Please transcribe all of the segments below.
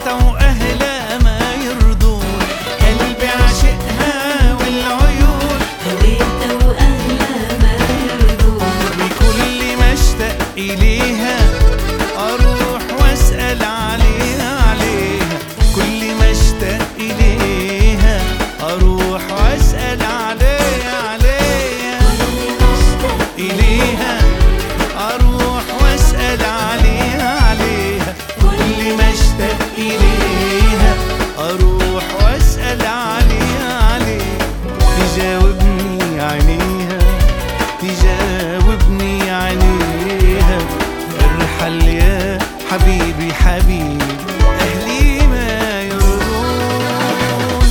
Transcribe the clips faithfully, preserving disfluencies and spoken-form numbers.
كويسة وأهلها ما يرضون، قلبي عاشقها والعيون هويتها وأهلها ما يرضون، وكل ما اشتاق إليها أروح وأسأل عليها عليها، كل ما اشتاق إليها أروح وأسأل عليها عليها، كل ما اشتاق إليها أروح وأسأل عليها عليها، كل ما اشتاق إليها أروح وأسأل عليها عليها، تجاوبني عينيها تجاوبني عينيها، ارحل يا حبيبي حبيبي أهلي ما يرضون.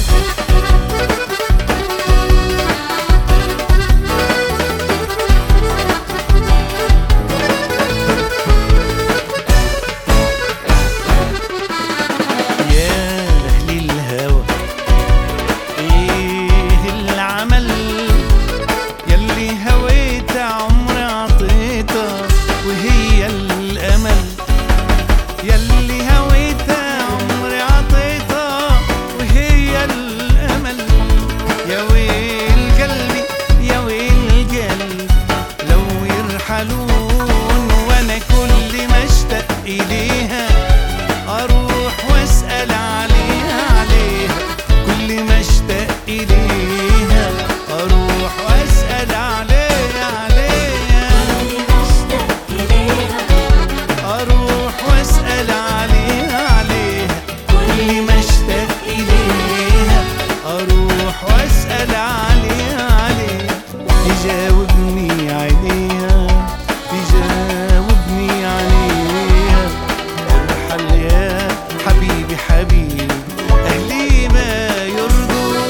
يا أهل الهوى إيه العمل، يلي هويت عمري عطيتها وهي الأمل، يلي هويت عمري عطيتها وهي الأمل، يا ويل قلبي يا ويل قلبي لو يرحلون، وأنا كل ما اشتاق إليها أروح وأسأل عليها عليها، كل ما اشتاق إليها أروح وأسأل عليها عليها، كل ما اشتاق إليها أروح وأسأل عليها عليها، كل ما اشتاق إليها أروح وأسأل عليها عليها، تجاوبني عينيها تجاوبني عينيها، ارحل يا حبيبي حبيبي أهلي ما يرضون.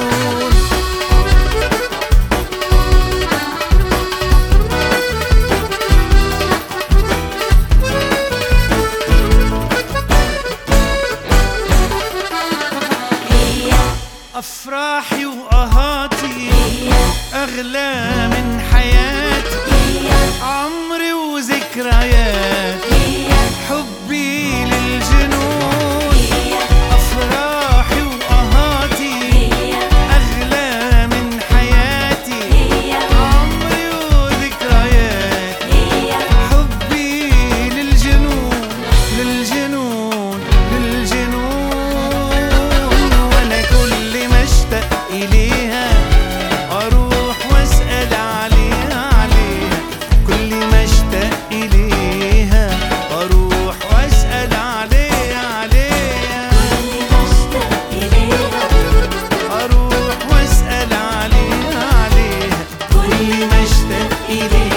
هي أفراحي وأهاتي هي أغلى من حياتي، هي عمري وذكرياتي، هي حبي للجنون، هي أفراحي وأهاتي هي أغلى من حياتي، هي عمري وذكرياتي، هي حبي للجنون للجنون للجنون، وأنا كل ما اشتاق إليها أروح وأسأل عليها عليها، كل ما اشتاق إليها أروح وأسأل عليها عليها، كل ما اشتاق إليها أروح وأسأل عليها عليها، كل ما اشتاق إليها